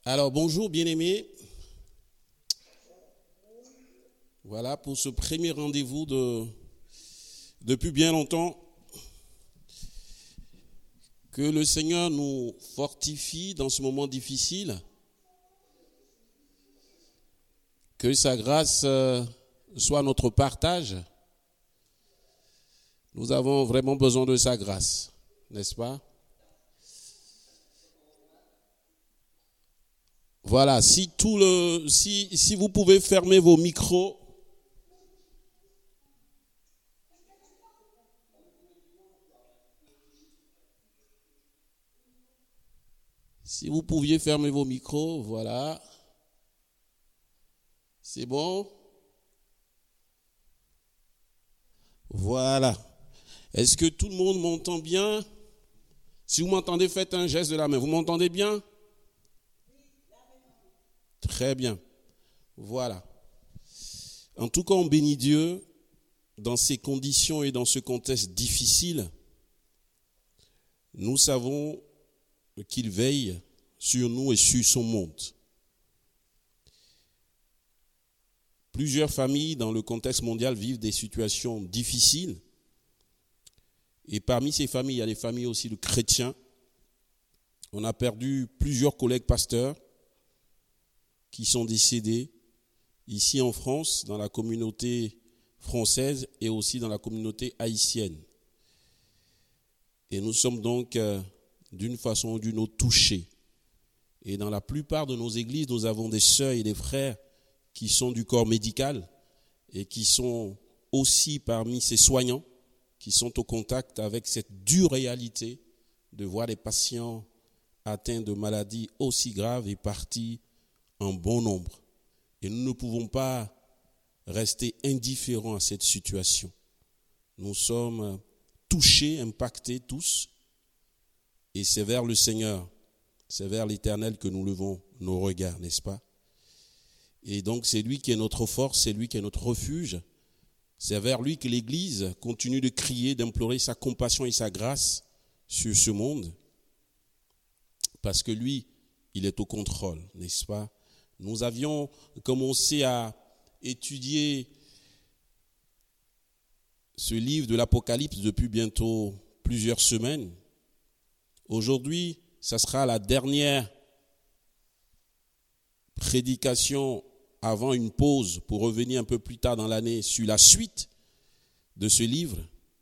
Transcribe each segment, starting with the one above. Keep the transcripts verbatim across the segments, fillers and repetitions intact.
Alors bonjour bien-aimés, voilà pour ce premier rendez-vous de, depuis bien longtemps. Que le Seigneur nous fortifie dans ce moment difficile, que sa grâce soit notre partage. Nous avons vraiment besoin de sa grâce, n'est-ce pas? Voilà, si tout le, si, si vous pouvez fermer vos micros. Si vous pouviez fermer vos micros, voilà. C'est bon? Voilà. Est-ce que tout le monde m'entend bien? Si vous m'entendez, faites un geste de la main. Vous m'entendez bien? Très bien. Voilà. En tout cas, on bénit Dieu dans ces conditions et dans ce contexte difficile. Nous savons qu'il veille sur nous et sur son monde. Plusieurs familles dans le contexte mondial vivent des situations difficiles. Et parmi ces familles, il y a des familles aussi de chrétiens. On a perdu plusieurs collègues pasteurs qui sont décédés ici en France, dans la communauté française et aussi dans la communauté haïtienne. Et nous sommes donc, euh, d'une façon ou d'une autre, touchés. Et dans la plupart de nos églises, nous avons des sœurs et des frères qui sont du corps médical et qui sont aussi parmi ces soignants qui sont au contact avec cette dure réalité de voir des patients atteints de maladies aussi graves et partis en bon nombre. Et nous ne pouvons pas rester indifférents à cette situation. Nous sommes touchés, impactés tous, et c'est vers le Seigneur, c'est vers l'Éternel que nous levons nos regards, n'est-ce pas? Et donc c'est lui qui est notre force, c'est lui qui est notre refuge. C'est vers lui que l'Église continue de crier, d'implorer sa compassion et sa grâce sur ce monde. Parce que lui, il est au contrôle, n'est-ce pas? Nous avions commencé à étudier ce livre de l'Apocalypse depuis bientôt plusieurs semaines. Aujourd'hui, ça sera la dernière prédication avant une pause pour revenir un peu plus tard dans l'année sur la suite de ce livre.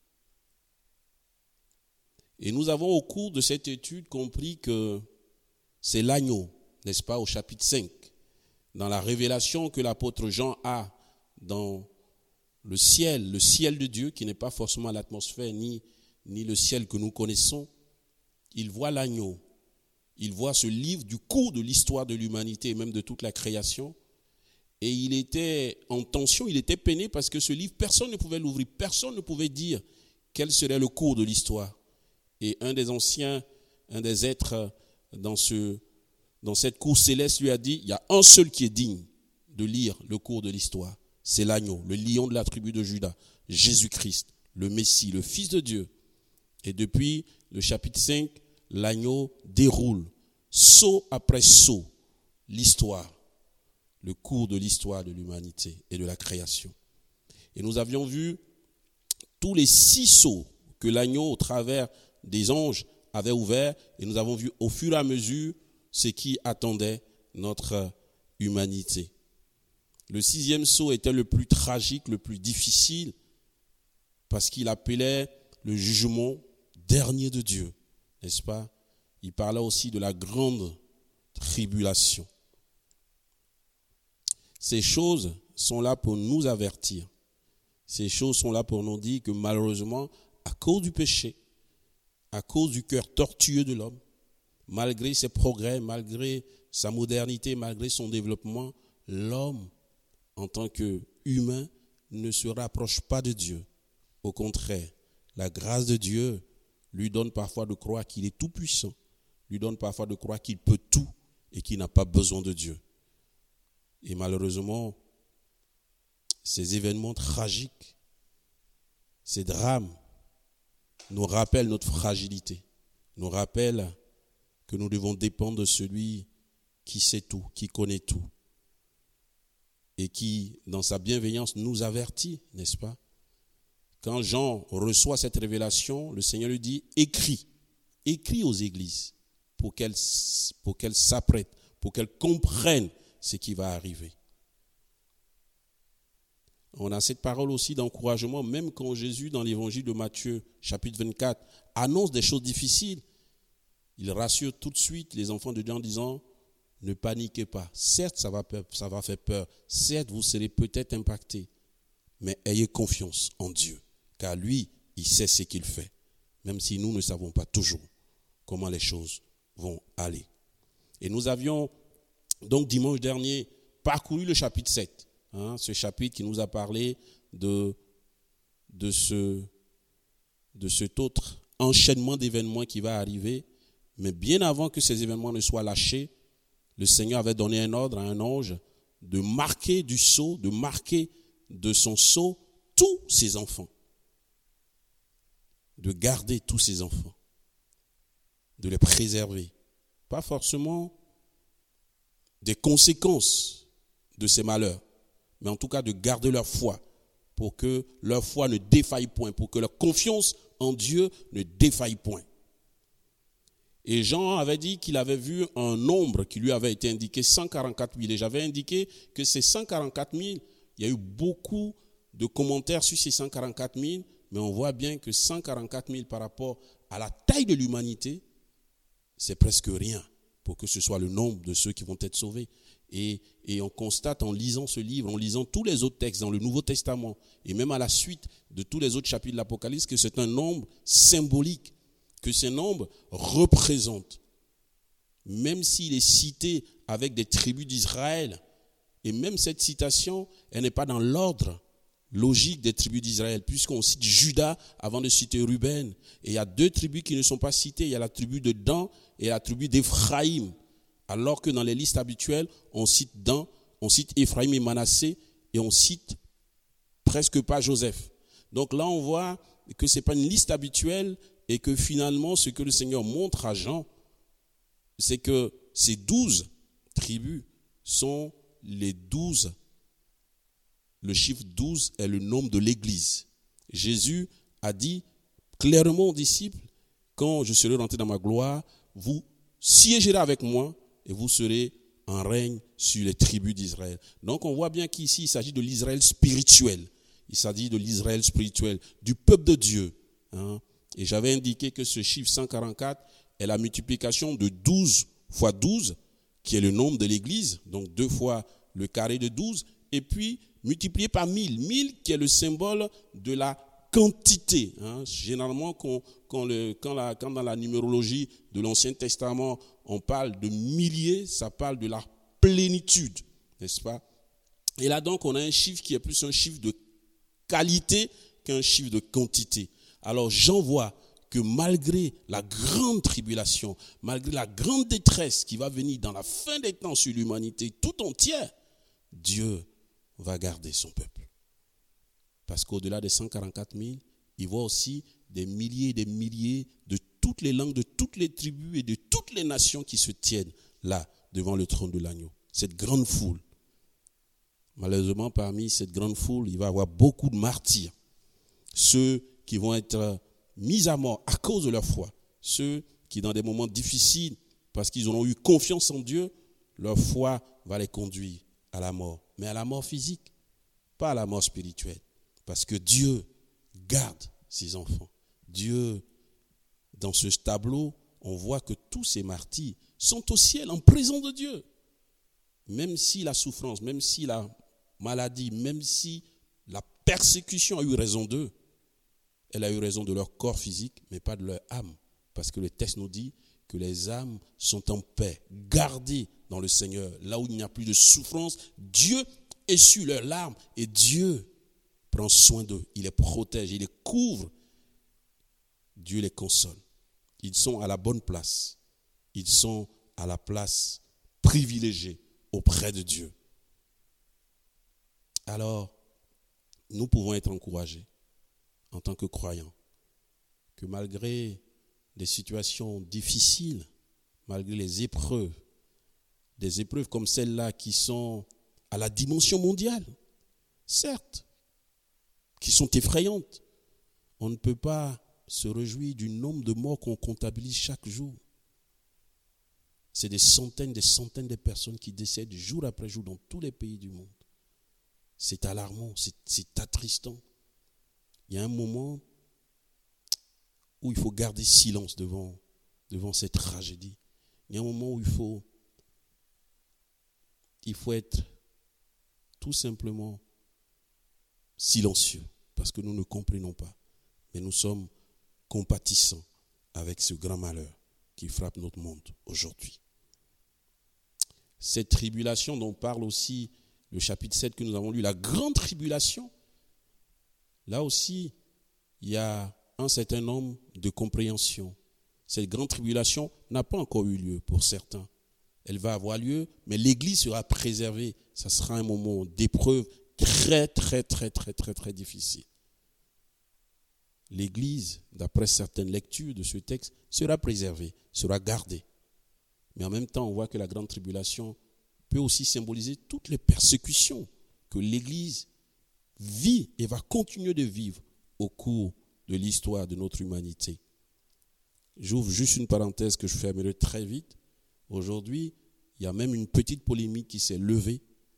Et nous avons au cours de cette étude compris que c'est l'agneau, n'est-ce pas, au chapitre cinq, dans la révélation que l'apôtre Jean a dans le ciel, le ciel de Dieu, qui n'est pas forcément l'atmosphère ni, ni le ciel que nous connaissons. Il voit l'agneau, il voit ce livre du cours de l'histoire de l'humanité et même de toute la création. Et il était en tension, il était peiné parce que ce livre, personne ne pouvait l'ouvrir, personne ne pouvait dire quel serait le cours de l'histoire. Et un des anciens, un des êtres dans, ce, dans cette cour céleste lui a dit, il y a un seul qui est digne de lire le cours de l'histoire. C'est l'agneau, le lion de la tribu de Juda, Jésus-Christ, le Messie, le Fils de Dieu. Et depuis le chapitre cinq, l'agneau déroule, saut après saut, l'histoire. Le cours de l'histoire de l'humanité et de la création. Et nous avions vu tous les six sceaux que l'agneau, au travers des anges, avait ouverts, et nous avons vu au fur et à mesure ce qui attendait notre humanité. Le sixième sceau était le plus tragique, le plus difficile, parce qu'il appelait le jugement dernier de Dieu, n'est-ce pas? Il parlait aussi de la grande tribulation. Ces choses sont là pour nous avertir. Ces choses sont là pour nous dire que malheureusement, à cause du péché, à cause du cœur tortueux de l'homme, malgré ses progrès, malgré sa modernité, malgré son développement, l'homme, en tant qu'humain, ne se rapproche pas de Dieu. Au contraire, la grâce de Dieu lui donne parfois de croire qu'il est tout puissant, lui donne parfois de croire qu'il peut tout et qu'il n'a pas besoin de Dieu. Et malheureusement, ces événements tragiques, ces drames, nous rappellent notre fragilité, nous rappellent que nous devons dépendre de celui qui sait tout, qui connaît tout, et qui, dans sa bienveillance, nous avertit, n'est-ce pas? Quand Jean reçoit cette révélation, le Seigneur lui dit, écris, écris aux églises pour qu'elles, pour qu'elles s'apprêtent, pour qu'elles comprennent ce qui va arriver. On a cette parole aussi d'encouragement, même quand Jésus, dans l'évangile de Matthieu, chapitre vingt-quatre, annonce des choses difficiles, il rassure tout de suite les enfants de Dieu en disant, ne paniquez pas. Certes, ça va, ça va faire peur. Certes, vous serez peut-être impactés, mais ayez confiance en Dieu, car lui, il sait ce qu'il fait, même si nous ne savons pas toujours comment les choses vont aller. Et nous avions donc dimanche dernier parcouru le chapitre sept, hein, ce chapitre qui nous a parlé de, de, ce, de cet autre enchaînement d'événements qui va arriver. Mais bien avant que ces événements ne soient lâchés, le Seigneur avait donné un ordre à un ange de marquer du sceau, de marquer de son sceau tous ses enfants, de garder tous ses enfants, de les préserver. Pas forcément des conséquences de ces malheurs, mais en tout cas de garder leur foi pour que leur foi ne défaille point, pour que leur confiance en Dieu ne défaille point. Et Jean avait dit qu'il avait vu un nombre qui lui avait été indiqué, cent quarante-quatre mille. Et j'avais indiqué que ces cent quarante-quatre mille, il y a eu beaucoup de commentaires sur ces cent quarante-quatre mille, mais on voit bien que cent quarante-quatre mille par rapport à la taille de l'humanité, c'est presque rien pour que ce soit le nombre de ceux qui vont être sauvés. Et, et on constate en lisant ce livre, en lisant tous les autres textes dans le Nouveau Testament, et même à la suite de tous les autres chapitres de l'Apocalypse, que c'est un nombre symbolique, que ces nombres représentent, même s'il est cité avec des tribus d'Israël, et même cette citation, elle n'est pas dans l'ordre logique des tribus d'Israël, puisqu'on cite Juda avant de citer Ruben, et il y a deux tribus qui ne sont pas citées, il y a la tribu de Dan et la tribu d'Éphraïm, alors que dans les listes habituelles, on cite Dan, on cite Éphraïm et Manassé, et on cite presque pas Joseph. Donc là, on voit que ce n'est pas une liste habituelle, et que finalement, ce que le Seigneur montre à Jean, c'est que ces douze tribus sont les douze. Le chiffre douze est le nombre de l'Église. Jésus a dit clairement aux disciples, quand je serai rentré dans ma gloire, vous siégerez avec moi et vous serez en règne sur les tribus d'Israël. Donc on voit bien qu'ici, il s'agit de l'Israël spirituel. Il s'agit de l'Israël spirituel, du peuple de Dieu. Hein. Et j'avais indiqué que ce chiffre cent quarante-quatre est la multiplication de douze fois douze, qui est le nombre de l'Église, donc deux fois le carré de douze, et puis multiplié par mille. mille qui est le symbole de la quantité. Hein. Généralement, quand, quand, le, quand, la, quand dans la numérologie de l'Ancien Testament, on parle de milliers, ça parle de la plénitude, n'est-ce pas? Et là donc, on a un chiffre qui est plus un chiffre de qualité qu'un chiffre de quantité. Alors Jean voit que malgré la grande tribulation, malgré la grande détresse qui va venir dans la fin des temps sur l'humanité tout entière, Dieu va garder son peuple. Parce qu'au-delà des cent quarante-quatre mille, il voit aussi des milliers et des milliers de toutes les langues, de toutes les tribus et de toutes les nations qui se tiennent là, devant le trône de l'agneau. Cette grande foule. Malheureusement, parmi cette grande foule, il va y avoir beaucoup de martyrs. Ceux qui vont être mis à mort à cause de leur foi. Ceux qui, dans des moments difficiles, parce qu'ils auront eu confiance en Dieu, leur foi va les conduire à la mort. Mais à la mort physique, pas à la mort spirituelle. Parce que Dieu garde ses enfants. Dieu, dans ce tableau, on voit que tous ces martyrs sont au ciel, en présence de Dieu. Même si la souffrance, même si la maladie, même si la persécution a eu raison d'eux, elle a eu raison de leur corps physique, mais pas de leur âme. Parce que le texte nous dit que les âmes sont en paix, gardées dans le Seigneur. Là où il n'y a plus de souffrance, Dieu essuie leurs larmes et Dieu prend soin d'eux. Il les protège, il les couvre. Dieu les console. Ils sont à la bonne place. Ils sont à la place privilégiée auprès de Dieu. Alors, nous pouvons être encouragés en tant que croyants, que malgré les situations difficiles, malgré les épreuves, des épreuves comme celles-là qui sont à la dimension mondiale, certes, qui sont effrayantes, on ne peut pas se réjouir du nombre de morts qu'on comptabilise chaque jour. C'est des centaines, des centaines de personnes qui décèdent jour après jour dans tous les pays du monde. C'est alarmant, c'est, c'est attristant. Il y a un moment où il faut garder silence devant, devant cette tragédie. Il y a un moment où il faut, il faut être tout simplement silencieux parce que nous ne comprenons pas. Mais nous sommes compatissants avec ce grand malheur qui frappe notre monde aujourd'hui. Cette tribulation dont parle aussi le chapitre sept que nous avons lu, la grande tribulation, là aussi, il y a un certain nombre de compréhensions. Cette grande tribulation n'a pas encore eu lieu pour certains. Elle va avoir lieu, mais l'Église sera préservée. Ça sera un moment d'épreuve très, très, très, très, très, très difficile. L'Église, d'après certaines lectures de ce texte, sera préservée, sera gardée. Mais en même temps, on voit que la grande tribulation peut aussi symboliser toutes les persécutions que l'Église vit et va continuer de vivre au cours de l'histoire de notre humanité. J'ouvre juste une parenthèse que je fermerai très vite. Aujourd'hui, il y a même une petite polémique qui s'est levée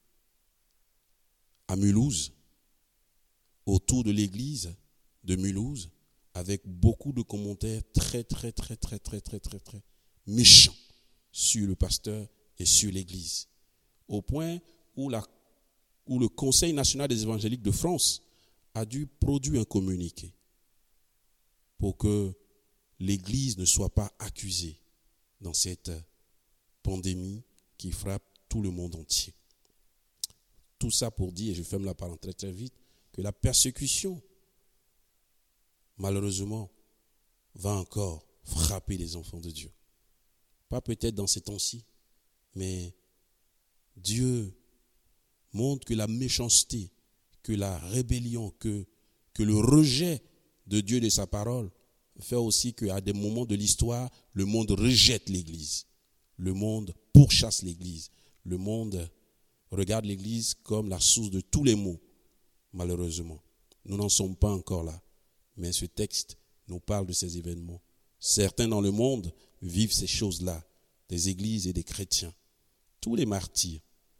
à Mulhouse, autour de l'église de Mulhouse, avec beaucoup de commentaires très, très, très, très, très, très, très, très méchants sur le pasteur et sur l'église. Au point où, la, où le Conseil national des évangéliques de France a dû produire un communiqué pour que l'église ne soit pas accusée dans cette pandémie qui frappe tout le monde entier. Tout ça pour dire, et je ferme la parenthèse très vite, que la persécution, malheureusement, va encore frapper les enfants de Dieu. Pas peut-être dans ces temps-ci, mais Dieu montre que la méchanceté, que la rébellion, que, que le rejet de Dieu et de sa parole fait aussi qu'à des moments de l'histoire, le monde rejette l'Église. Le monde pourchasse l'Église. Le monde regarde l'Église comme la source de tous les maux, malheureusement. Nous n'en sommes pas encore là. Mais ce texte nous parle de ces événements. Certains dans le monde vivent ces choses-là, des églises et des chrétiens. Tous les martyrs.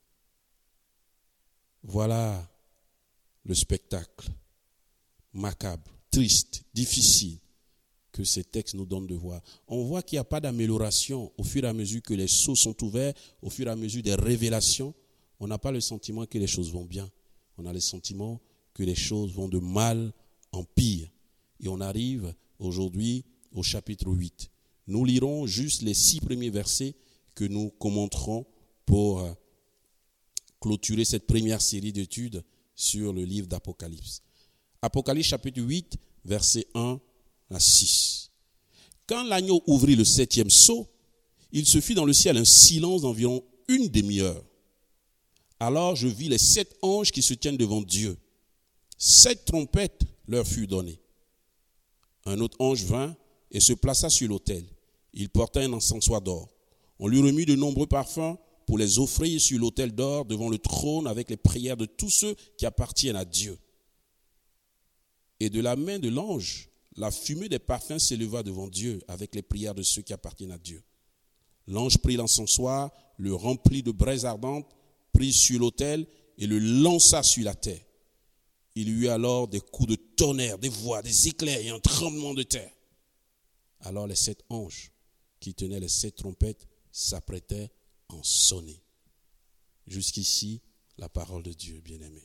Voilà le spectacle macabre, triste, difficile que ces textes nous donnent de voir. On voit qu'il n'y a pas d'amélioration au fur et à mesure que les sceaux sont ouverts, au fur et à mesure des révélations. On n'a pas le sentiment que les choses vont bien. On a le sentiment que les choses vont de mal en pire. Et on arrive aujourd'hui au chapitre huit. Nous lirons juste les six premiers versets que nous commenterons pour clôturer cette première série d'études sur le livre d'Apocalypse. Apocalypse chapitre huit, versets un à six. Quand l'agneau ouvrit le septième sceau, il se fit dans le ciel un silence d'environ une demi-heure. Alors je vis les sept anges qui se tiennent devant Dieu. Sept trompettes leur furent données. Un autre ange vint et se plaça sur l'autel. Il portait un encensoir d'or. On lui remit de nombreux parfums pour les offrir sur l'autel d'or devant le trône avec les prières de tous ceux qui appartiennent à Dieu. Et de la main de l'ange, la fumée des parfums s'éleva devant Dieu avec les prières de ceux qui appartiennent à Dieu. L'ange prit l'encensoir, le remplit de braises ardentes, prit sur l'autel et le lança sur la terre. Il y eut alors des coups de tonnerre, des voix, des éclairs et un tremblement de terre. Alors les sept anges qui tenaient les sept trompettes s'apprêtaient à en sonner. Jusqu'ici, la parole de Dieu, bien-aimé.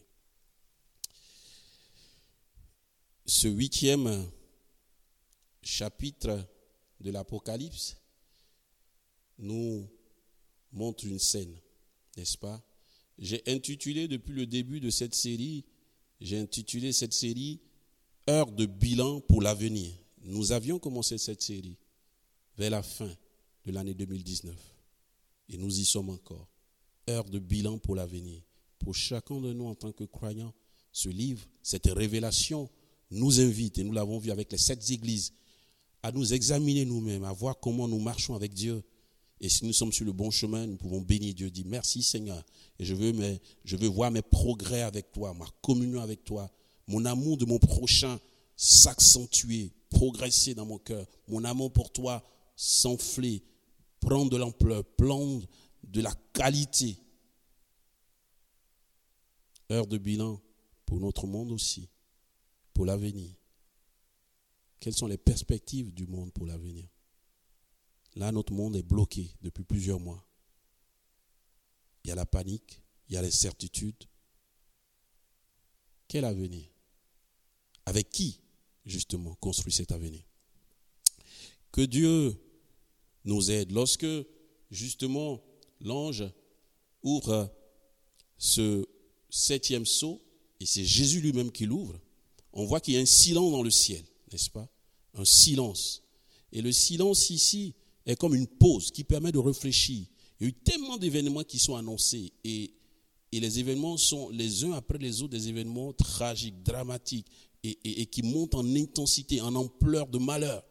Ce huitième chapitre de l'Apocalypse nous montre une scène, n'est-ce pas? J'ai intitulé depuis le début de cette série, j'ai intitulé cette série « Heure de bilan pour l'avenir ». Nous avions commencé cette série vers la fin de l'année deux mille dix-neuf et nous y sommes encore. Heure de bilan pour l'avenir. Pour chacun de nous en tant que croyants, ce livre, cette révélation nous invite, et nous l'avons vu avec les sept églises, à nous examiner nous-mêmes, à voir comment nous marchons avec Dieu Et si nous sommes sur le bon chemin, nous pouvons bénir Dieu, dire merci Seigneur. Et je veux, mes, je veux voir mes progrès avec toi, ma communion avec toi, mon amour de mon prochain s'accentuer, progresser dans mon cœur, mon amour pour toi s'enfler, prendre de l'ampleur, prendre de la qualité. Heure de bilan pour notre monde aussi, pour l'avenir. Quelles sont les perspectives du monde pour l'avenir? Là, notre monde est bloqué depuis plusieurs mois. Il y a la panique, il y a l'incertitude. Quel avenir? Avec qui, justement, construire cet avenir? Que Dieu nous aide. Lorsque, justement, l'ange ouvre ce septième sceau, et c'est Jésus lui-même qui l'ouvre, on voit qu'il y a un silence dans le ciel, n'est-ce pas? Un silence. Et le silence ici est comme une pause qui permet de réfléchir. Il y a eu tellement d'événements qui sont annoncés et, et les événements sont les uns après les autres des événements tragiques, dramatiques et, et, et qui montent en intensité, en ampleur de malheur.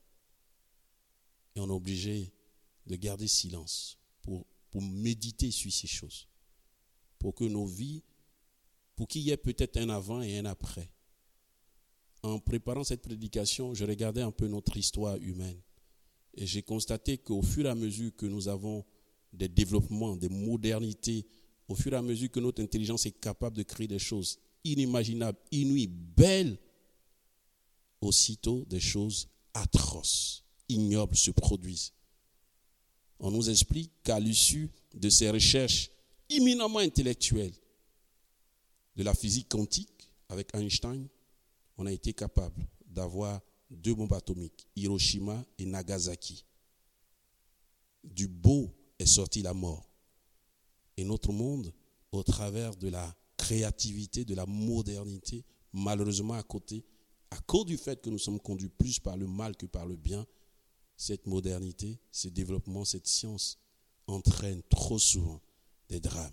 Et on est obligé de garder silence pour, pour méditer sur ces choses. Pour que nos vies, pour qu'il y ait peut-être un avant et un après. En préparant cette prédication, je regardais un peu notre histoire humaine. Et j'ai constaté qu'au fur et à mesure que nous avons des développements, des modernités, au fur et à mesure que notre intelligence est capable de créer des choses inimaginables, inouïes, belles, aussitôt des choses atroces, ignobles se produisent. On nous explique qu'à l'issue de ces recherches éminemment intellectuelles de la physique quantique avec Einstein, on a été capable d'avoir deux bombes atomiques, Hiroshima et Nagasaki. Du beau est sorti la mort. Et notre monde, au travers de la créativité, de la modernité, malheureusement à côté, à cause du fait que nous sommes conduits plus par le mal que par le bien, cette modernité, ce développement, cette science entraîne trop souvent des drames.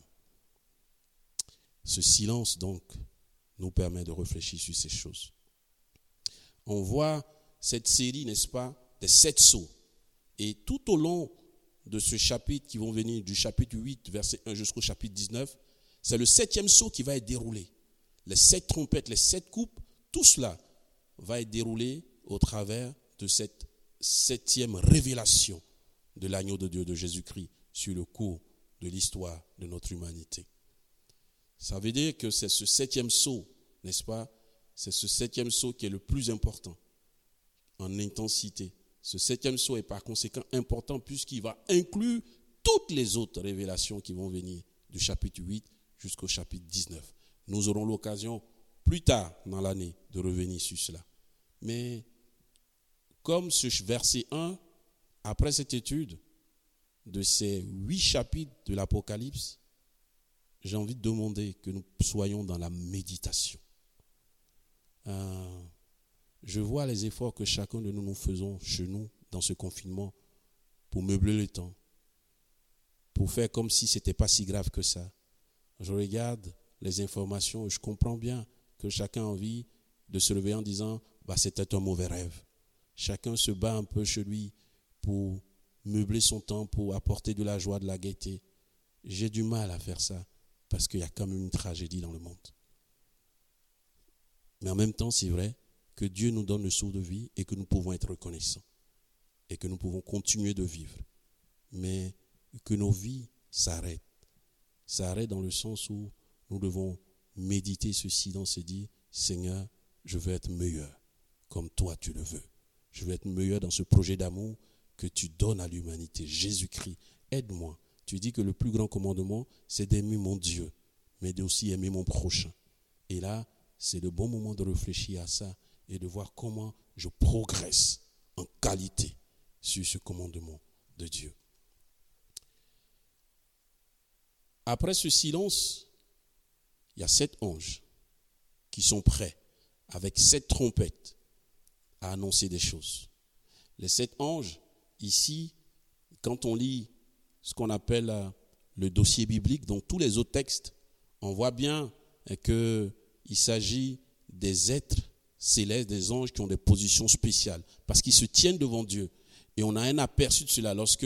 Ce silence, donc, nous permet de réfléchir sur ces choses. On voit cette série, n'est-ce pas, des sept sceaux. Et tout au long de ce chapitre qui vont venir, du chapitre huit, verset un jusqu'au chapitre dix-neuf, c'est le septième sceau qui va être déroulé. Les sept trompettes, les sept coupes, tout cela va être déroulé au travers de cette septième révélation de l'agneau de Dieu, de Jésus-Christ, sur le cours de l'histoire de notre humanité. Ça veut dire que c'est ce septième sceau, n'est-ce pas? C'est ce septième sceau qui est le plus important en intensité. Ce septième sceau est par conséquent important puisqu'il va inclure toutes les autres révélations qui vont venir du chapitre huit jusqu'au chapitre dix-neuf. Nous aurons l'occasion plus tard dans l'année de revenir sur cela. Mais comme ce verset un, après cette étude de ces huit chapitres de l'Apocalypse, j'ai envie de demander que nous soyons dans la méditation. Euh, je vois les efforts que chacun de nous nous faisons chez nous dans ce confinement pour meubler le temps, pour faire comme si ce n'était pas si grave que ça. Je regarde les informations et je comprends bien que chacun a envie de se lever en disant bah, c'était un mauvais rêve. Chacun se bat un peu chez lui pour meubler son temps, pour apporter de la joie, de la gaieté. J'ai du mal à faire ça parce qu'il y a quand même une tragédie dans le monde. Mais en même temps, c'est vrai que Dieu nous donne le souffle de vie et que nous pouvons être reconnaissants et que nous pouvons continuer de vivre. Mais que nos vies s'arrêtent. S'arrêtent dans le sens où nous devons méditer ceci dans se dire « Seigneur, je veux être meilleur comme toi tu le veux. Je veux être meilleur dans ce projet d'amour que tu donnes à l'humanité. Jésus-Christ, aide-moi. » Tu dis que le plus grand commandement, c'est d'aimer mon Dieu, mais d'aussi aimer mon prochain. Et là, c'est le bon moment de réfléchir à ça et de voir comment je progresse en qualité sur ce commandement de Dieu. Après ce silence, il y a sept anges qui sont prêts avec sept trompettes à annoncer des choses. Les sept anges, ici, quand on lit ce qu'on appelle le dossier biblique, donc tous les autres textes, on voit bien qu'il s'agit des êtres célestes, des anges qui ont des positions spéciales, parce qu'ils se tiennent devant Dieu. Et on a un aperçu de cela lorsque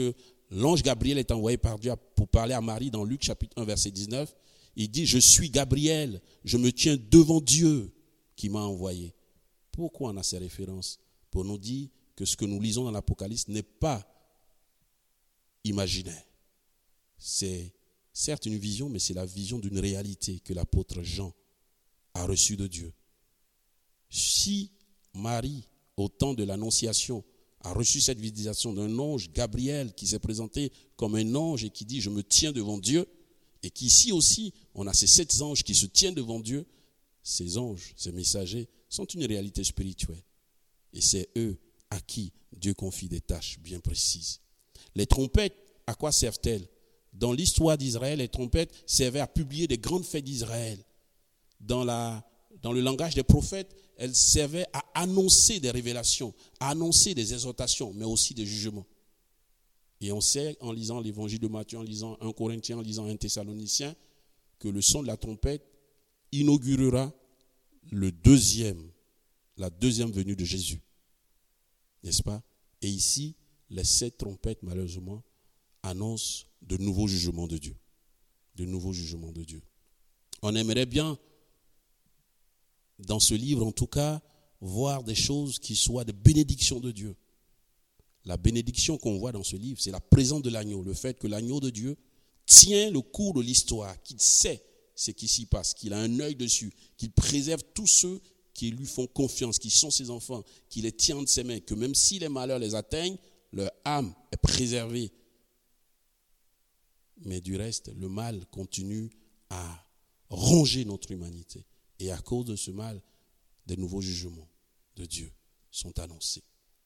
l'ange Gabriel est envoyé par Dieu pour parler à Marie dans Luc chapitre un, verset dix-neuf. Il dit, je suis Gabriel, je me tiens devant Dieu qui m'a envoyé. Pourquoi on a ces références? Pour nous dire que ce que nous lisons dans l'Apocalypse n'est pas imaginaire. C'est certes une vision, mais c'est la vision d'une réalité que l'apôtre Jean a reçue de Dieu. Si Marie, au temps de l'Annonciation, a reçu cette visitation d'un ange, Gabriel, qui s'est présenté comme un ange et qui dit « je me tiens devant Dieu », et qu'ici aussi, on a ces sept anges qui se tiennent devant Dieu, ces anges, ces messagers, sont une réalité spirituelle. Et c'est eux à qui Dieu confie des tâches bien précises. Les trompettes, à quoi servent-elles? Dans l'histoire d'Israël, les trompettes servaient à publier des grandes fêtes d'Israël. Dans, la, dans le langage des prophètes, elles servaient à annoncer des révélations, à annoncer des exhortations, mais aussi des jugements. Et on sait, en lisant l'évangile de Matthieu, en lisant un Corinthien, en lisant un Thessalonicien, que le son de la trompette inaugurera le deuxième, la deuxième venue de Jésus. N'est-ce pas? Et ici, les sept trompettes, malheureusement, annoncent de nouveaux jugements de Dieu. De nouveaux jugements de Dieu. On aimerait bien, dans ce livre en tout cas, voir des choses qui soient des bénédictions de Dieu. La bénédiction qu'on voit dans ce livre, c'est la présence de l'agneau, le fait que l'agneau de Dieu tient le cours de l'histoire, qu'il sait ce qui s'y passe, qu'il a un œil dessus, qu'il préserve tous ceux qui lui font confiance, qui sont ses enfants, qu'il les tient de ses mains, que même si les malheurs les atteignent, leur âme est préservée. Mais du reste, le mal continue à ronger notre humanité. Et à cause de ce mal, des nouveaux jugements de Dieu sont annoncés.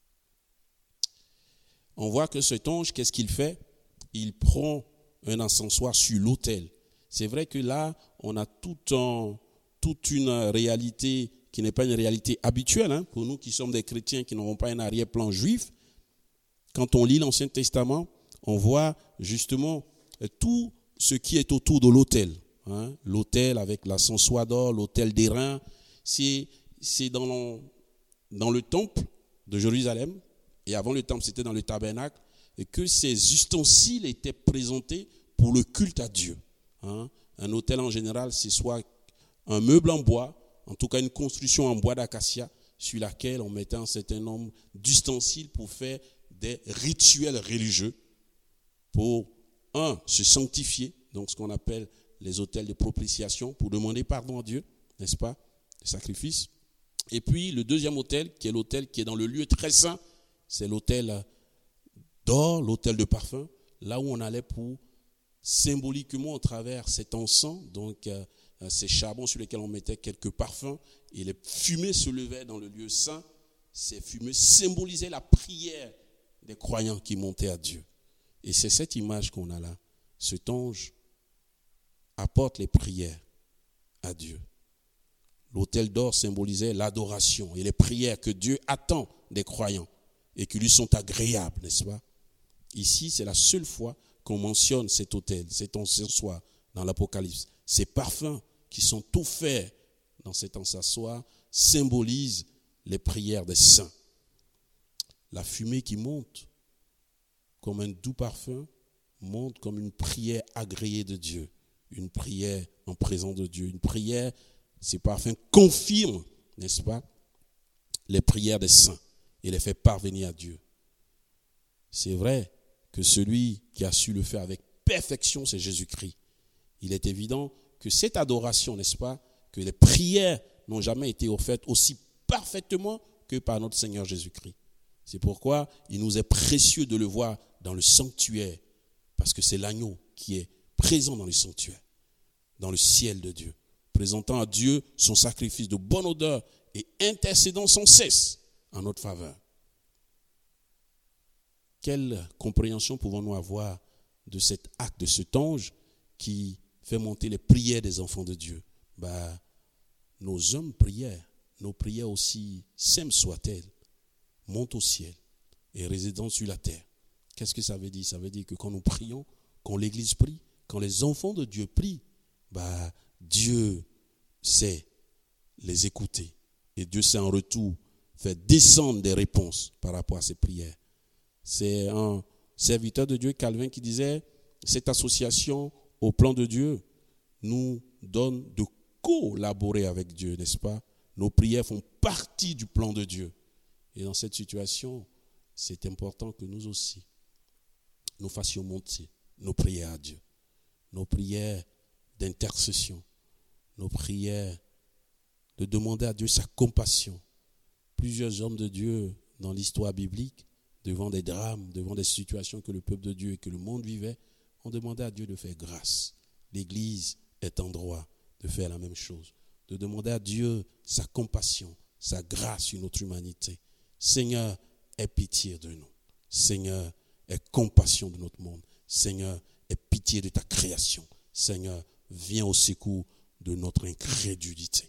On voit que cet ange, qu'est-ce qu'il fait? Il prend un encensoir sur l'autel. C'est vrai que là, on a tout un, toute une réalité qui n'est pas une réalité habituelle, hein, pour nous qui sommes des chrétiens qui n'auront pas un arrière-plan juif. Quand on lit l'Ancien Testament, on voit justement tout ce qui est autour de l'autel. Hein, l'autel avec l'encensoir d'or, l'autel d'airain, c'est, c'est dans, le, dans le temple de Jérusalem. Et avant le temple, c'était dans le tabernacle, et que ces ustensiles étaient présentés pour le culte à Dieu. Hein. Un autel en général, c'est soit un meuble en bois, en tout cas une construction en bois d'acacia, sur laquelle on mettait un certain nombre d'ustensiles pour faire des rituels religieux, pour, un, se sanctifier, donc ce qu'on appelle les autels de propitiation, pour demander pardon à Dieu, n'est-ce pas, le sacrifice. Et puis le deuxième autel, qui est l'autel qui est dans le lieu très saint, c'est l'autel d'or, l'autel de parfum, là où on allait pour symboliquement, au travers cet encens, donc euh, ces charbons sur lesquels on mettait quelques parfums, et les fumées se levaient dans le lieu saint. Ces fumées symbolisaient la prière des croyants qui montaient à Dieu. Et c'est cette image qu'on a là. Cet ange apporte les prières à Dieu. L'autel d'or symbolisait l'adoration et les prières que Dieu attend des croyants et qui lui sont agréables, n'est-ce pas? Ici, c'est la seule fois qu'on mentionne cet autel, cet encensoir dans l'Apocalypse. Ces parfums qui sont offerts dans cet encensoir symbolisent les prières des saints. La fumée qui monte comme un doux parfum monte comme une prière agréée de Dieu, une prière en présence de Dieu, une prière, ces parfums confirment, n'est-ce pas, les prières des saints et les fait parvenir à Dieu. C'est vrai que celui qui a su le faire avec perfection, c'est Jésus-Christ. Il est évident que cette adoration, n'est-ce pas, que les prières n'ont jamais été offertes aussi parfaitement que par notre Seigneur Jésus-Christ. C'est pourquoi il nous est précieux de le voir dans le sanctuaire, parce que c'est l'agneau qui est présent dans le sanctuaire, dans le ciel de Dieu, présentant à Dieu son sacrifice de bonne odeur et intercédant sans cesse en notre faveur. Quelle compréhension pouvons-nous avoir de cet acte, de cet ange qui fait monter les prières des enfants de Dieu? Bah, nos hommes prières, nos prières aussi simples soient-elles, montent au ciel et résident sur la terre. Qu'est-ce que ça veut dire? Ça veut dire que quand nous prions, quand l'Église prie, quand les enfants de Dieu prient, bah, Dieu sait les écouter. Et Dieu sait en retour faire descendre des réponses par rapport à ces prières. C'est un, serviteur de Dieu, Calvin, qui disait « Cette association au plan de Dieu nous donne de collaborer avec Dieu, n'est-ce pas? Nos prières font partie du plan de Dieu. » Et dans cette situation, c'est important que nous aussi, nous fassions monter nos prières à Dieu, nos prières d'intercession, nos prières de demander à Dieu sa compassion. Plusieurs hommes de Dieu dans l'histoire biblique, devant des drames, devant des situations que le peuple de Dieu et que le monde vivait, ont demandé à Dieu de faire grâce. L'Église est en droit de faire la même chose, de demander à Dieu sa compassion, sa grâce sur notre humanité. Seigneur, aie pitié de nous. Seigneur, aie compassion de notre monde. Seigneur, aie pitié de ta création. Seigneur, viens au secours de notre incrédulité.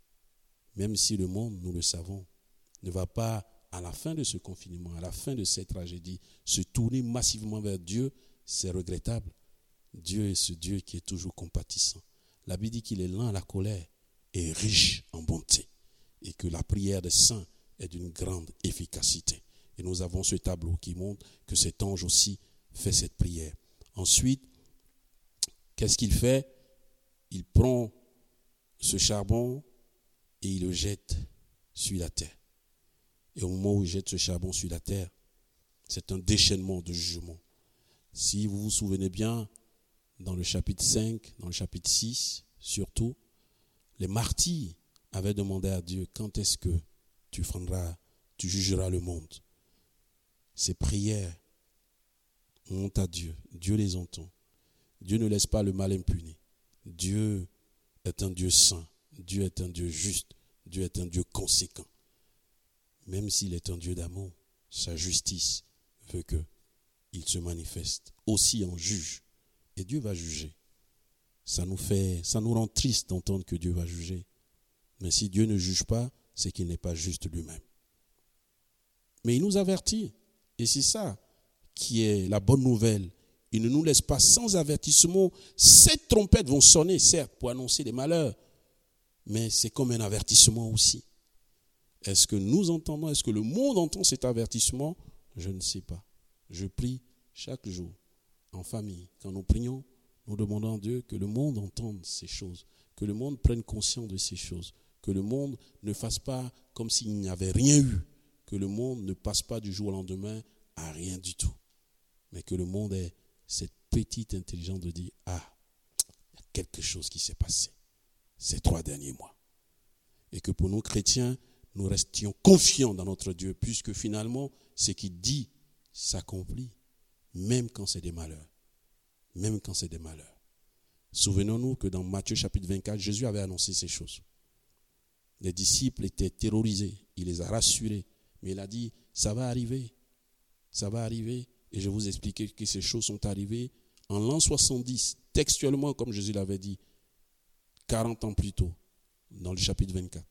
Même si le monde, nous le savons, ne va pas, à la fin de ce confinement, à la fin de cette tragédie, se tourner massivement vers Dieu, c'est regrettable. Dieu est ce Dieu qui est toujours compatissant. La Bible dit qu'il est lent à la colère et riche en bonté, et que la prière des saints est d'une grande efficacité. Et nous avons ce tableau qui montre que cet ange aussi fait cette prière. Ensuite, qu'est-ce qu'il fait? Il prend ce charbon et il le jette sur la terre. Et au moment où il jette ce charbon sur la terre, c'est un déchaînement de jugement. Si vous vous souvenez bien, dans le chapitre cinq, dans le chapitre six, surtout, les martyrs avaient demandé à Dieu, quand est-ce que tu feras, tu jugeras le monde? Ces prières montent à Dieu. Dieu les entend. Dieu ne laisse pas le mal impuni. Dieu est un Dieu saint. Dieu est un Dieu juste. Dieu est un Dieu conséquent. Même s'il est un Dieu d'amour, sa justice veut qu'il se manifeste aussi en juge. Et Dieu va juger. Ça nous fait, ça nous rend triste d'entendre que Dieu va juger. Mais si Dieu ne juge pas, c'est qu'il n'est pas juste lui-même. Mais il nous avertit. Et c'est ça qui est la bonne nouvelle. Il ne nous laisse pas sans avertissement. Sept trompettes vont sonner, certes, pour annoncer des malheurs. Mais c'est comme un avertissement aussi. Est-ce que nous entendons, est-ce que le monde entend cet avertissement? Je ne sais pas. Je prie chaque jour, en famille. Quand nous prions, nous demandons à Dieu que le monde entende ces choses, que le monde prenne conscience de ces choses, que le monde ne fasse pas comme s'il n'y avait rien eu, que le monde ne passe pas du jour au lendemain à rien du tout, mais que le monde ait cette petite intelligence de dire « Ah, il y a quelque chose qui s'est passé ces trois derniers mois. » Et que pour nous chrétiens, nous restions confiants dans notre Dieu, puisque finalement, ce qu'il dit s'accomplit, même quand c'est des malheurs. Même quand c'est des malheurs. Souvenons-nous que dans Matthieu chapitre vingt-quatre, Jésus avait annoncé ces choses. Les disciples étaient terrorisés, il les a rassurés, mais il a dit, ça va arriver, ça va arriver. Et je vais vous expliquer que ces choses sont arrivées en l'an soixante-dix, textuellement comme Jésus l'avait dit, quarante ans plus tôt, dans le chapitre vingt-quatre.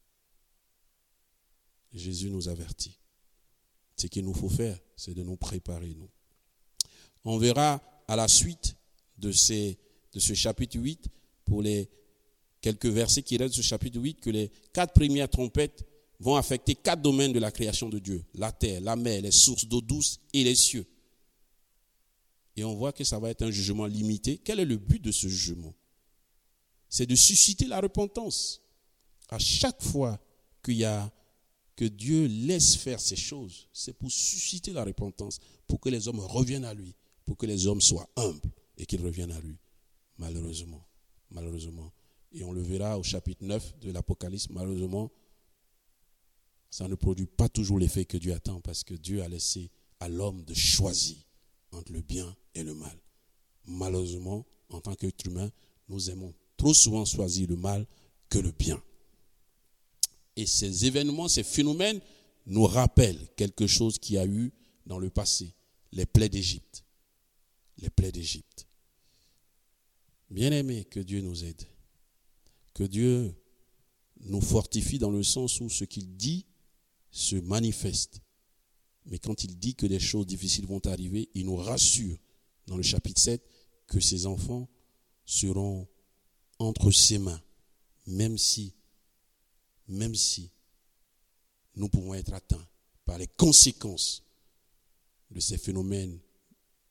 Jésus nous avertit. Ce qu'il nous faut faire, c'est de nous préparer, nous. On verra à la suite de, ces, de ce chapitre huit, pour les quelques versets qui restent de ce chapitre huit, que les quatre premières trompettes vont affecter quatre domaines de la création de Dieu. La terre, la mer, les sources d'eau douce et les cieux. Et on voit que ça va être un jugement limité. Quel est le but de ce jugement? C'est de susciter la repentance. À chaque fois qu'il y a, que Dieu laisse faire ces choses, c'est pour susciter la repentance, pour que les hommes reviennent à lui, pour que les hommes soient humbles et qu'ils reviennent à lui. Malheureusement, malheureusement. Et on le verra au chapitre neuf de l'Apocalypse, malheureusement, ça ne produit pas toujours l'effet que Dieu attend, parce que Dieu a laissé à l'homme de choisir entre le bien et le mal. Malheureusement, en tant qu'être humain, nous aimons trop souvent choisir le mal que le bien. Et ces événements, ces phénomènes nous rappellent quelque chose qui a eu dans le passé, les plaies d'Égypte. Les plaies d'Égypte. Bien-aimés, que Dieu nous aide. Que Dieu nous fortifie dans le sens où ce qu'il dit se manifeste. Mais quand il dit que des choses difficiles vont arriver, il nous rassure dans le chapitre sept que ses enfants seront entre ses mains, même si, même si nous pouvons être atteints par les conséquences de ces phénomènes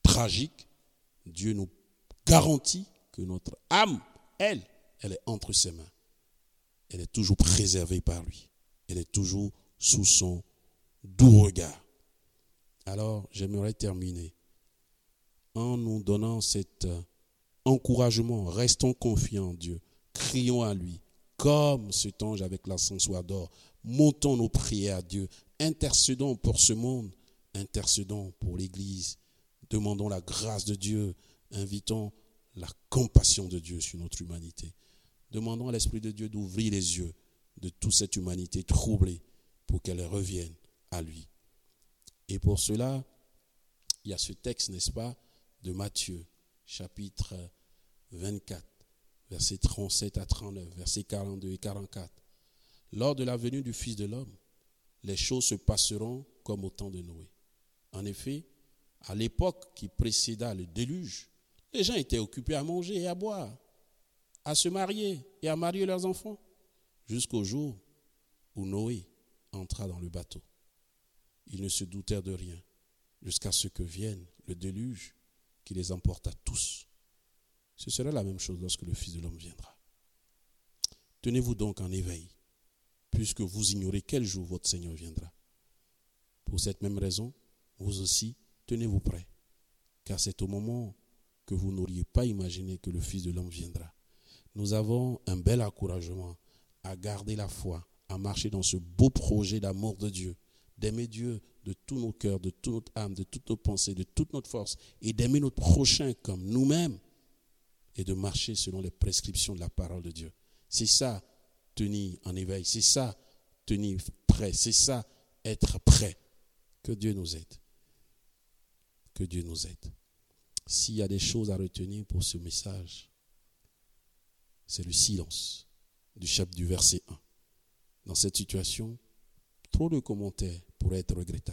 tragique, Dieu nous garantit que notre âme, elle, elle est entre ses mains. Elle est toujours préservée par lui. Elle est toujours sous son doux regard. Alors, j'aimerais terminer en nous donnant cet encouragement. Restons confiants en Dieu. Crions à lui. Comme cet ange avec l'encensoir d'or. Montons nos prières à Dieu. Intercédons pour ce monde. Intercédons pour l'Église. Demandons la grâce de Dieu. Invitons la compassion de Dieu sur notre humanité. Demandons à l'Esprit de Dieu d'ouvrir les yeux de toute cette humanité troublée pour qu'elle revienne à lui. Et pour cela, il y a ce texte, n'est-ce pas, de Matthieu, chapitre vingt-quatre, versets trente-sept à trente-neuf, versets quarante-deux et quarante-quatre. Lors de la venue du Fils de l'homme, les choses se passeront comme au temps de Noé. En effet, à l'époque qui précéda le déluge, les gens étaient occupés à manger et à boire, à se marier et à marier leurs enfants, jusqu'au jour où Noé entra dans le bateau. Ils ne se doutèrent de rien, jusqu'à ce que vienne le déluge qui les emporta tous. Ce sera la même chose lorsque le Fils de l'homme viendra. Tenez-vous donc en éveil, puisque vous ignorez quel jour votre Seigneur viendra. Pour cette même raison, vous aussi, tenez-vous prêts, car c'est au moment que vous n'auriez pas imaginé que le Fils de l'homme viendra. Nous avons un bel encouragement à garder la foi, à marcher dans ce beau projet d'amour de Dieu, d'aimer Dieu de tout nos cœurs, de toute notre âme, de toutes nos pensées, de toute notre force, et d'aimer notre prochain comme nous-mêmes, et de marcher selon les prescriptions de la parole de Dieu. C'est ça, tenir en éveil, c'est ça, tenir prêt, c'est ça, être prêt. Que Dieu nous aide. Que Dieu nous aide. S'il y a des choses à retenir pour ce message, c'est le silence du chapitre du verset un. Dans cette situation, trop de commentaires pourraient être regrettables.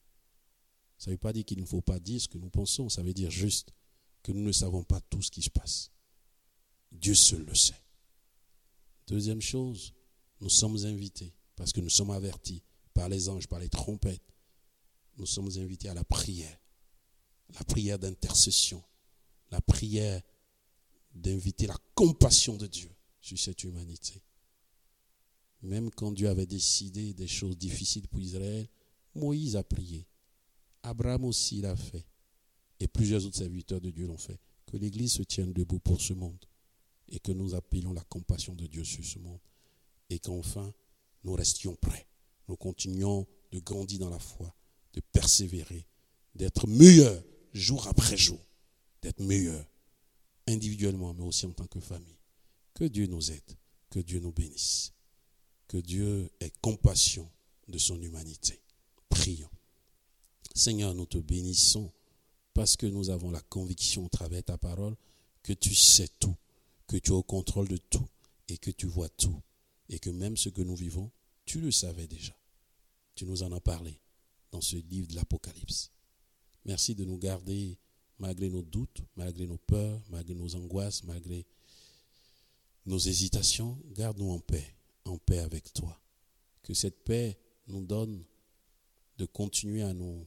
Ça ne veut pas dire qu'il ne faut pas dire ce que nous pensons, ça veut dire juste que nous ne savons pas tout ce qui se passe. Dieu seul le sait. Deuxième chose, nous sommes invités, parce que nous sommes avertis par les anges, par les trompettes, nous sommes invités à la prière, la prière d'intercession, la prière d'inviter la compassion de Dieu sur cette humanité. Même quand Dieu avait décidé des choses difficiles pour Israël, Moïse a prié. Abraham aussi l'a fait. Et plusieurs autres serviteurs de Dieu l'ont fait. Que l'Église se tienne debout pour ce monde. Et que nous appelions la compassion de Dieu sur ce monde. Et qu'enfin, nous restions prêts. Nous continuions de grandir dans la foi, de persévérer, d'être meilleurs jour après jour. D'être meilleurs individuellement, mais aussi en tant que famille. Que Dieu nous aide. Que Dieu nous bénisse. Que Dieu ait compassion de son humanité. Prions. Seigneur, nous te bénissons parce que nous avons la conviction au travers de ta parole que tu sais tout, que tu es au contrôle de tout et que tu vois tout. Et que même ce que nous vivons, tu le savais déjà. Tu nous en as parlé dans ce livre de l'Apocalypse. Merci de nous garder malgré nos doutes, malgré nos peurs, malgré nos angoisses, malgré nos hésitations. Garde-nous en paix. En paix avec toi. Que cette paix nous donne de continuer à nous,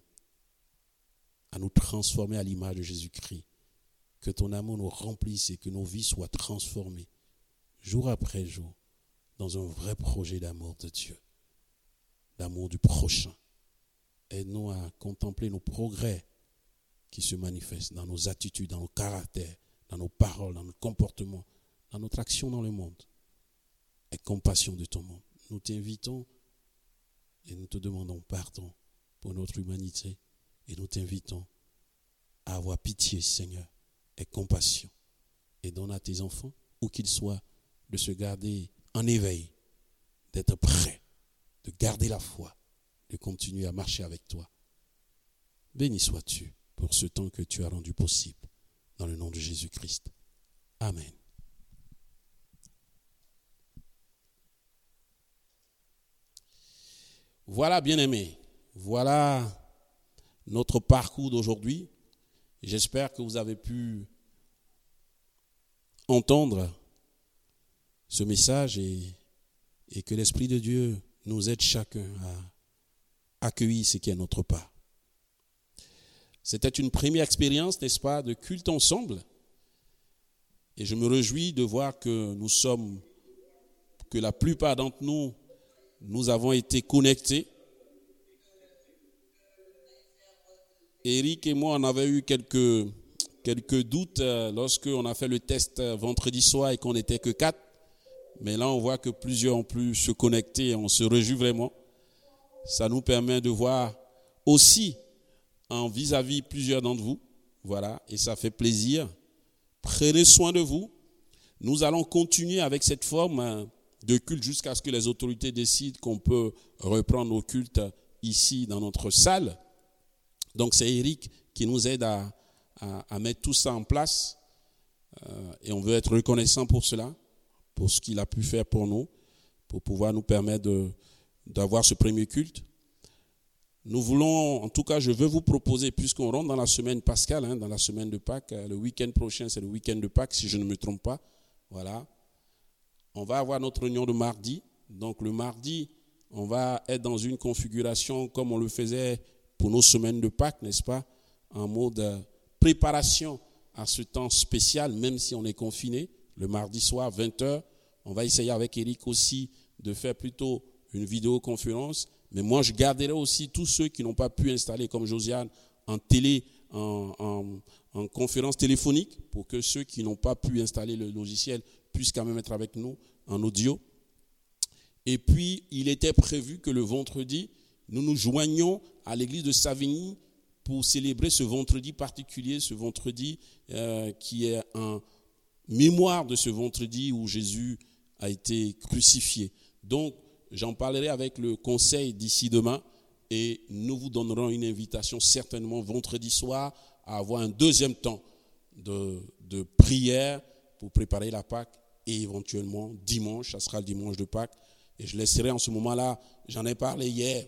à nous transformer à l'image de Jésus-Christ. Que ton amour nous remplisse et que nos vies soient transformées jour après jour dans un vrai projet d'amour de Dieu, d'amour du prochain. Aide-nous à contempler nos progrès qui se manifestent dans nos attitudes, dans nos caractères, dans nos paroles, dans nos comportements, dans notre action dans le monde. Et compassion de ton monde. Nous t'invitons et nous te demandons pardon pour notre humanité et nous t'invitons à avoir pitié, Seigneur, et compassion. Et donne à tes enfants, où qu'ils soient, de se garder en éveil, d'être prêts, de garder la foi, de continuer à marcher avec toi. Béni sois-tu pour ce temps que tu as rendu possible. Dans le nom de Jésus-Christ. Amen. Voilà, bien-aimés, voilà notre parcours d'aujourd'hui. J'espère que vous avez pu entendre ce message et, et que l'Esprit de Dieu nous aide chacun à accueillir ce qui est notre part. C'était une première expérience, n'est-ce pas, de culte ensemble. Et je me réjouis de voir que nous sommes, que la plupart d'entre nous, nous avons été connectés. Eric et moi, on avait eu quelques, quelques doutes lorsque on a fait le test vendredi soir et qu'on n'était que quatre. Mais là, on voit que plusieurs ont pu se connecter et on se réjouit vraiment. Ça nous permet de voir aussi en vis-à-vis plusieurs d'entre vous. Voilà, et ça fait plaisir. Prenez soin de vous. Nous allons continuer avec cette forme de culte jusqu'à ce que les autorités décident qu'on peut reprendre nos cultes ici dans notre salle. Donc c'est Eric qui nous aide à, à, à mettre tout ça en place. Euh, et on veut être reconnaissant pour cela, pour ce qu'il a pu faire pour nous, pour pouvoir nous permettre de, d'avoir ce premier culte. Nous voulons, en tout cas, je veux vous proposer, puisqu'on rentre dans la semaine pascale, hein, dans la semaine de Pâques, le week-end prochain, c'est le week-end de Pâques, si je ne me trompe pas. Voilà. On va avoir notre réunion de mardi. Donc le mardi, on va être dans une configuration comme on le faisait pour nos semaines de Pâques, n'est-ce pas? En mode préparation à ce temps spécial, même si on est confiné. Le mardi soir, vingt heures, on va essayer avec Eric aussi de faire plutôt une vidéoconférence. Mais moi, je garderai aussi tous ceux qui n'ont pas pu installer, comme Josiane, en télé, en, en, en conférence téléphonique, pour que ceux qui n'ont pas pu installer le logiciel puissent quand même être avec nous en audio. Et puis, il était prévu que le vendredi, nous nous joignions à l'église de Savigny pour célébrer ce vendredi particulier, ce vendredi euh, qui est en mémoire de ce vendredi où Jésus a été crucifié. Donc, j'en parlerai avec le conseil d'ici demain et nous vous donnerons une invitation certainement vendredi soir à avoir un deuxième temps de, de prière pour préparer la Pâque et éventuellement dimanche, ça sera le dimanche de Pâques. Et je laisserai en ce moment-là, j'en ai parlé hier,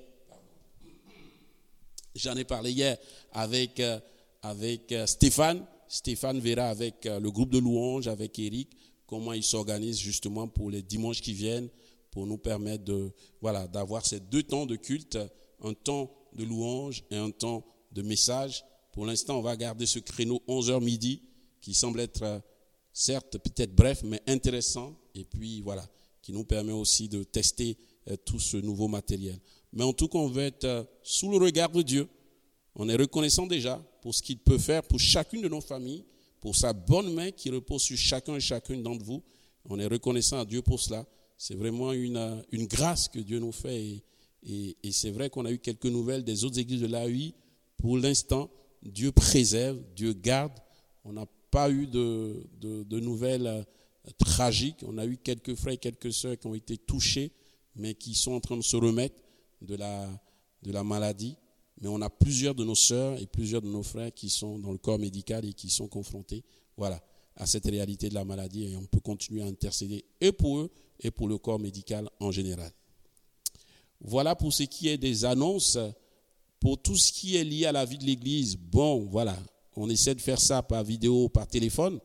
j'en ai parlé hier avec, euh, avec euh, Stéphane. Stéphane verra avec euh, le groupe de louanges, avec Eric, comment ils s'organisent justement pour les dimanches qui viennent, pour nous permettre de, voilà, d'avoir ces deux temps de culte, un temps de louange et un temps de message. Pour l'instant, on va garder ce créneau onze heures midi qui semble être, euh, certes, peut-être bref, mais intéressant. Et puis, voilà, qui nous permet aussi de tester euh, tout ce nouveau matériel. Mais en tout cas, on veut être euh, sous le regard de Dieu. On est reconnaissant déjà pour ce qu'il peut faire pour chacune de nos familles, pour sa bonne main qui repose sur chacun et chacune d'entre vous. On est reconnaissant à Dieu pour cela. C'est vraiment une, une grâce que Dieu nous fait. Et, et, et c'est vrai qu'on a eu quelques nouvelles des autres églises de l'A U I. Pour l'instant, Dieu préserve, Dieu garde. On n'a pas eu de, de, de nouvelles euh, tragiques. On a eu quelques frères et quelques sœurs qui ont été touchés, mais qui sont en train de se remettre de la, de la maladie. Mais on a plusieurs de nos sœurs et plusieurs de nos frères qui sont dans le corps médical et qui sont confrontés, voilà, à cette réalité de la maladie. Et on peut continuer à intercéder et pour eux et pour le corps médical en général. Voilà pour ce qui est des annonces. Pour tout ce qui est lié à la vie de l'Église, bon, voilà, on essaie de faire ça par vidéo, par téléphone.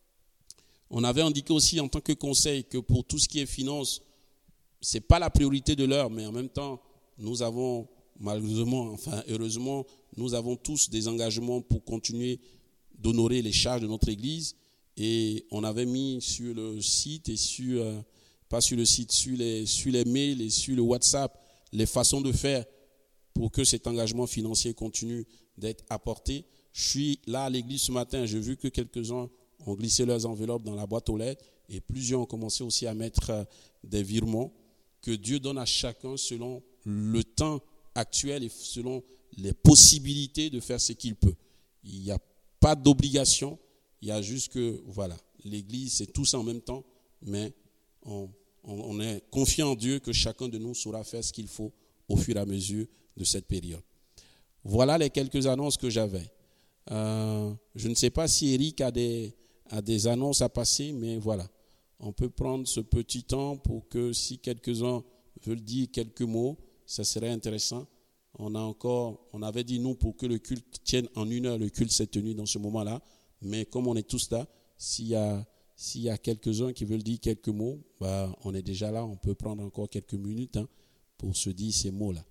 On avait indiqué aussi en tant que conseil que pour tout ce qui est finance, ce n'est pas la priorité de l'heure, mais en même temps, nous avons, malheureusement, enfin heureusement, nous avons tous des engagements pour continuer d'honorer les charges de notre Église. Et on avait mis sur le site et sur, euh, pas sur le site, sur les, sur les mails et sur le WhatsApp, les façons de faire pour que cet engagement financier continue d'être apporté. Je suis là à l'église ce matin, j'ai vu que quelques-uns ont glissé leurs enveloppes dans la boîte aux lettres et plusieurs ont commencé aussi à mettre des virements. Que Dieu donne à chacun selon le temps actuel et selon les possibilités de faire ce qu'il peut. Il n'y a pas d'obligation, il y a juste que, voilà, l'église c'est tous en même temps, mais on, on, on est confiant en Dieu que chacun de nous saura faire ce qu'il faut au fur et à mesure de cette période. Voilà les quelques annonces que j'avais. Euh, je ne sais pas si Eric a des, a des annonces à passer, mais voilà. On peut prendre ce petit temps pour que si quelques-uns veulent dire quelques mots, ça serait intéressant. On a encore, on avait dit nous pour que le culte tienne en une heure, le culte s'est tenu dans ce moment-là. Mais comme on est tous là, s'il y a, s'il y a quelques-uns qui veulent dire quelques mots, bah, on est déjà là, on peut prendre encore quelques minutes hein, pour se dire ces mots-là.